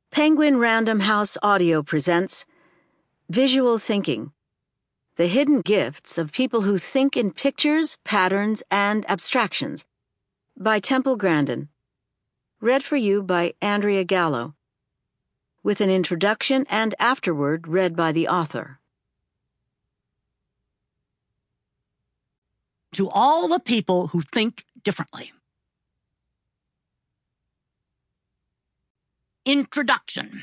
Penguin Random House Audio presents Visual Thinking, the hidden gifts of people who think in pictures, patterns, and abstractions, by Temple Grandin. Read for you by Andrea Gallo, with an introduction and afterword read by the author. To all the people who think differently. Introduction.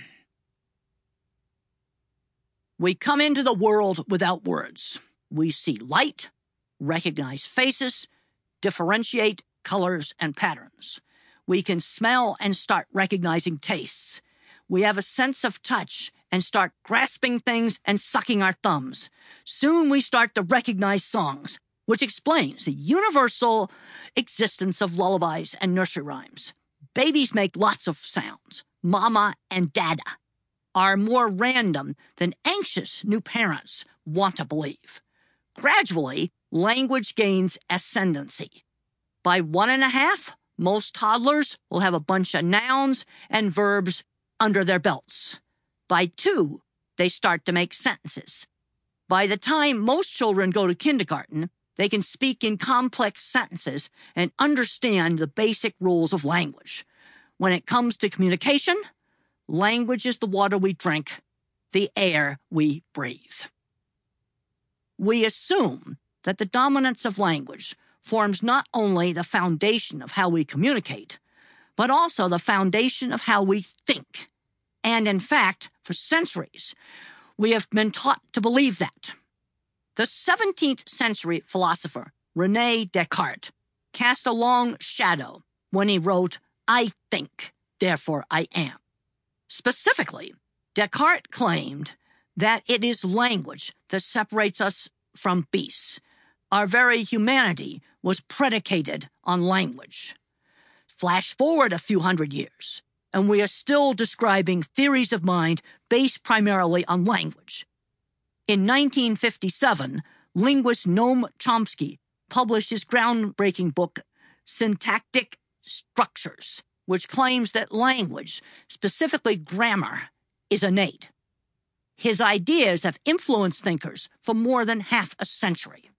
We come into the world without words. We see light, recognize faces, differentiate colors and patterns. We can smell and start recognizing tastes. We have a sense of touch and start grasping things and sucking our thumbs. Soon we start to recognize songs, which explains the universal existence of lullabies and nursery rhymes. Babies make lots of sounds. Mama and dada are more random than anxious new parents want to believe. Gradually, language gains ascendancy. By 1.5, most toddlers will have a bunch of nouns and verbs under their belts. By 2, they start to make sentences. By the time most children go to kindergarten, they can speak in complex sentences and understand the basic rules of language. When it comes to communication, language is the water we drink, the air we breathe. We assume that the dominance of language forms not only the foundation of how we communicate, but also the foundation of how we think. And in fact, for centuries, we have been taught to believe that. The 17th century philosopher René Descartes cast a long shadow when he wrote, "I think, therefore I am." Specifically, Descartes claimed that it is language that separates us from beasts. Our very humanity was predicated on language. Flash forward a few hundred years, and we are still describing theories of mind based primarily on language. In 1957, linguist Noam Chomsky published his groundbreaking book, Syntactic Structures, which claims that language, specifically grammar, is innate. His ideas have influenced thinkers for more than half a century.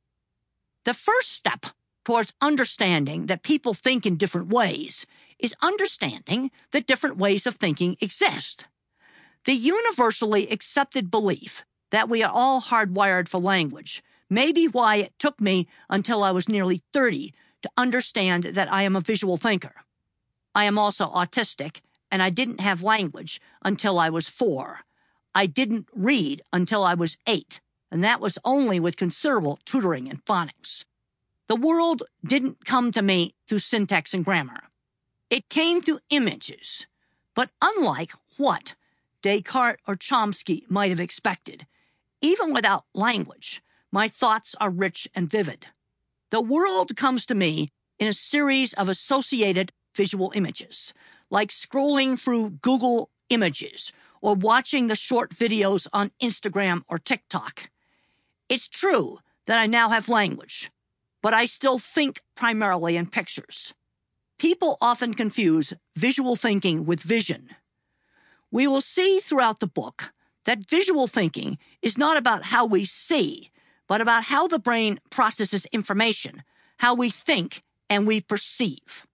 The first step towards understanding that people think in different ways is understanding that different ways of thinking exist. The universally accepted belief that we are all hardwired for language may be why it took me until I was nearly 30 to understand that I am a visual thinker. I am also autistic, and I didn't have language until I was 4. I didn't read until I was 8, and that was only with considerable tutoring and phonics. The world didn't come to me through syntax and grammar. It came through images, but unlike what Descartes or Chomsky might have expected, even without language, my thoughts are rich and vivid. The world comes to me in a series of associated visual images, like scrolling through Google Images or watching the short videos on Instagram or TikTok. It's true that I now have language, but I still think primarily in pictures. People often confuse visual thinking with vision. We will see throughout the book that visual thinking is not about how we see, but about how the brain processes information, how we think and we perceive.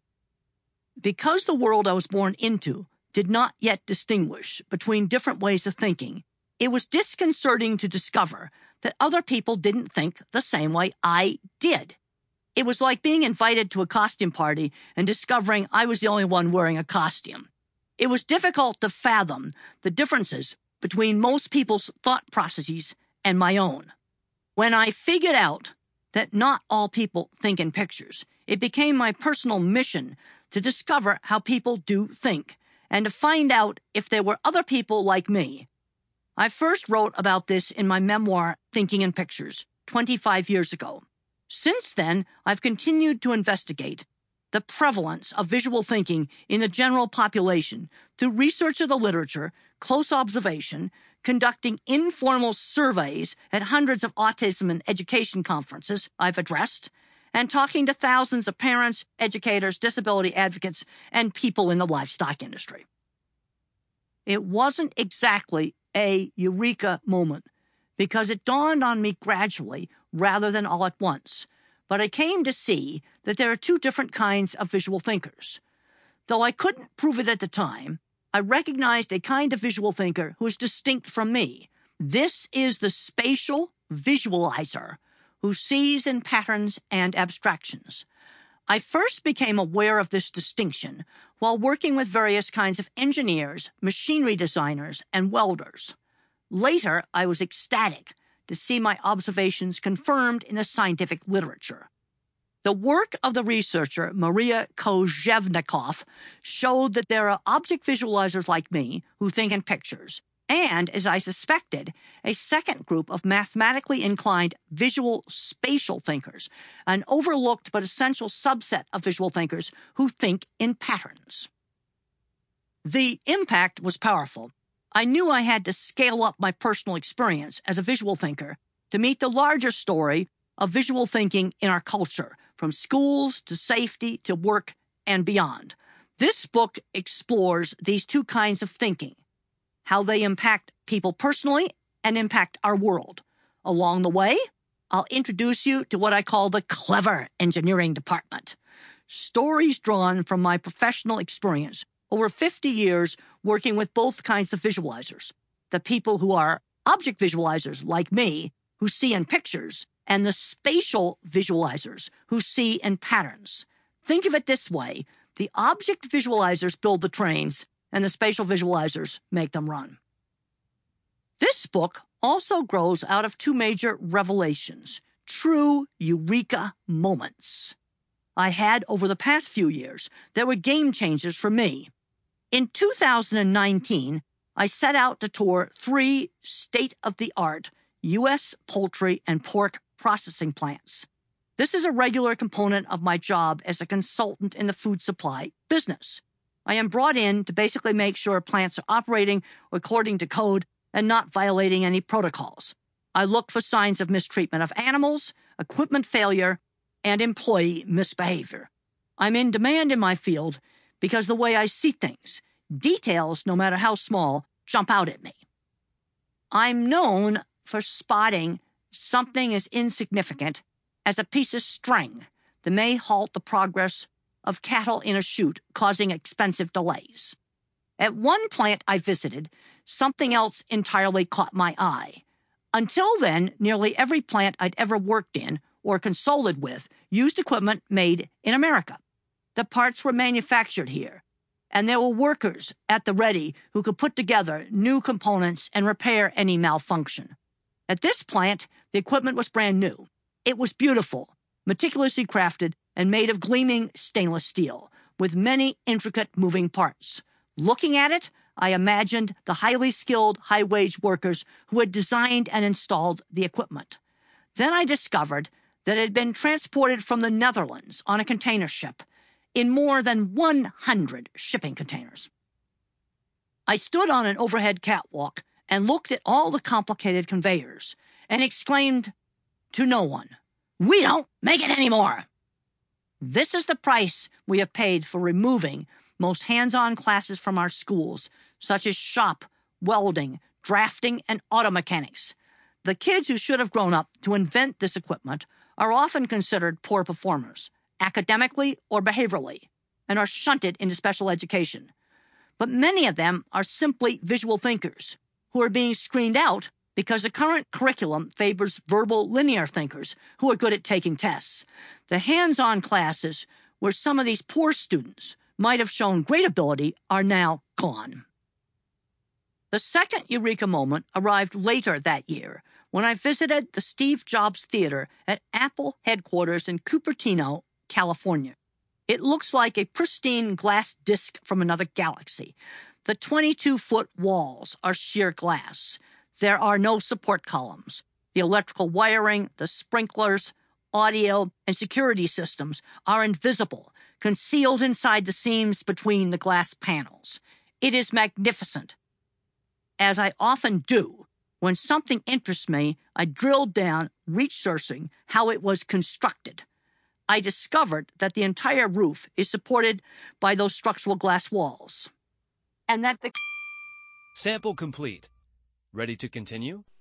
Because the world I was born into did not yet distinguish between different ways of thinking, it was disconcerting to discover that other people didn't think the same way I did. It was like being invited to a costume party and discovering I was the only one wearing a costume. It was difficult to fathom the differences between most people's thought processes and my own. When I figured out that not all people think in pictures, it became my personal mission to discover how people do think and to find out if there were other people like me. I first wrote about this in my memoir, Thinking in Pictures, 25 years ago. Since then, I've continued to investigate the prevalence of visual thinking in the general population through research of the literature, close observation, conducting informal surveys at hundreds of autism and education conferences I've addressed, and talking to thousands of parents, educators, disability advocates, and people in the livestock industry. It wasn't exactly a eureka moment, because it dawned on me gradually rather than all at once. But I came to see that there are two different kinds of visual thinkers. Though I couldn't prove it at the time, I recognized a kind of visual thinker who is distinct from me. This is the spatial visualizer, who sees in patterns and abstractions. I first became aware of this distinction while working with various kinds of engineers, machinery designers, and welders. Later, I was ecstatic to see my observations confirmed in the scientific literature. The work of the researcher Maria Kozhevnikov showed that there are object visualizers like me who think in pictures, and, as I suspected, a second group of mathematically inclined visual spatial thinkers, an overlooked but essential subset of visual thinkers who think in patterns. The impact was powerful. I knew I had to scale up my personal experience as a visual thinker to meet the larger story of visual thinking in our culture, from schools to safety to work and beyond. This book explores these two kinds of thinking, how they impact people personally and impact our world. Along the way, I'll introduce you to what I call the clever engineering department. Stories drawn from my professional experience over 50 years working with both kinds of visualizers, the people who are object visualizers like me, who see in pictures, and the spatial visualizers who see in patterns. Think of it this way: the object visualizers build the trains, and the spatial visualizers make them run. This book also grows out of two major revelations, true eureka moments I had over the past few years that were game changers for me. In 2019, I set out to tour 3 state-of-the-art U.S. poultry and pork processing plants. This is a regular component of my job as a consultant in the food supply business. I am brought in to basically make sure plants are operating according to code and not violating any protocols. I look for signs of mistreatment of animals, equipment failure, and employee misbehavior. I'm in demand in my field because the way I see things, details, no matter how small, jump out at me. I'm known for spotting something as insignificant as a piece of string that may halt the progress of cattle in a chute, causing expensive delays. At one plant I visited, something else entirely caught my eye. Until then, nearly every plant I'd ever worked in or consulted with used equipment made in America. The parts were manufactured here, and there were workers at the ready who could put together new components and repair any malfunction. At this plant, the equipment was brand new. It was beautiful, meticulously crafted, and made of gleaming stainless steel, with many intricate moving parts. Looking at it, I imagined the highly skilled, high-wage workers who had designed and installed the equipment. Then I discovered that it had been transported from the Netherlands on a container ship in more than 100 shipping containers. I stood on an overhead catwalk and looked at all the complicated conveyors and exclaimed to no one, "We don't make it anymore!" This is the price we have paid for removing most hands-on classes from our schools, such as shop, welding, drafting, and auto mechanics. The kids who should have grown up to invent this equipment are often considered poor performers, academically or behaviorally, and are shunted into special education. But many of them are simply visual thinkers who are being screened out because the current curriculum favors verbal linear thinkers who are good at taking tests. The hands-on classes where some of these poor students might have shown great ability are now gone. The second eureka moment arrived later that year when I visited the Steve Jobs Theater at Apple headquarters in Cupertino, California. It looks like a pristine glass disc from another galaxy. The 22-foot walls are sheer glass. There are no support columns. The electrical wiring, the sprinklers, audio, and security systems are invisible, concealed inside the seams between the glass panels. It is magnificent. As I often do, when something interests me, I drilled down, researching how it was constructed. I discovered that the entire roof is supported by those structural glass walls, and that the Sample complete. Ready to continue?